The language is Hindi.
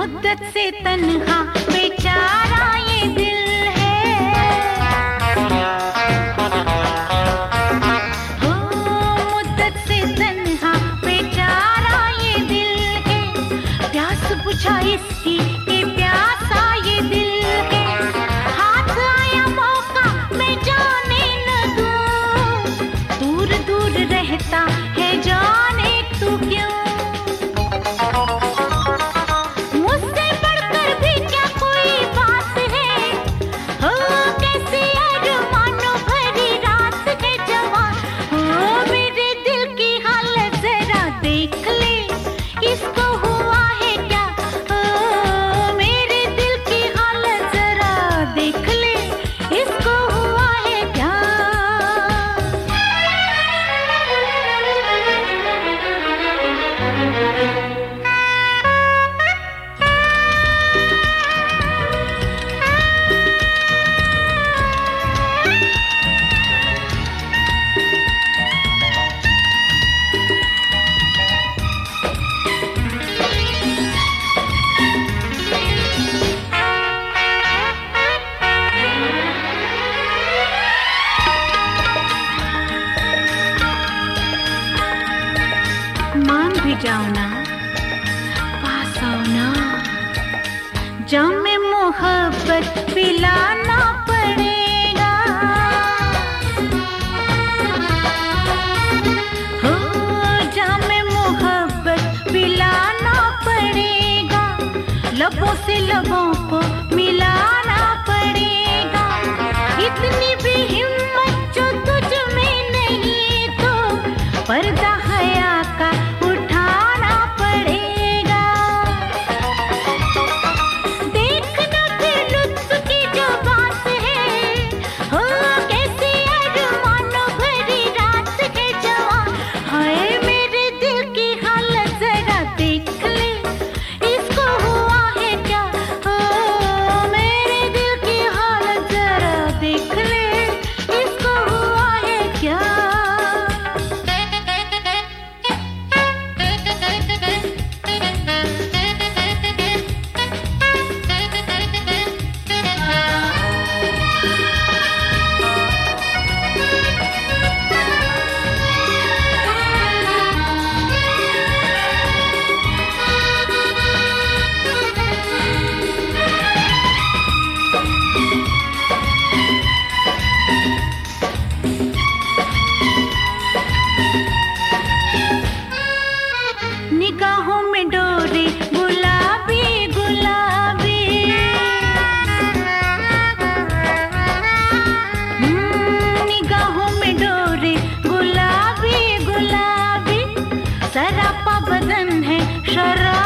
मुद्दत से तन्हा बेचारा ये दिल है। हो मुद्दत से तन्हा बेचारा ये दिल है, प्यास बुझा इसकी ये प्यासा ये दिल है। हाथ आया मौका मैं जाने न दूं, दूर दूर रहता है जाने तू क्यों। जाओ ना पास आओ ना, जामे मोहब्बत पिलाना पड़ेगा। हो जामे मोहब्बत पिलाना पड़ेगा, लबों से लबों को मिलाना पड़ेगा। इतनी भी हिम्मत जो तुझ में नहीं तो पर्दा हया का निगाहों में डोरे गुलाबी गुलाबी, निगाहों में डोरे गुलाबी गुलाबी, सरापा बदन है शराबी।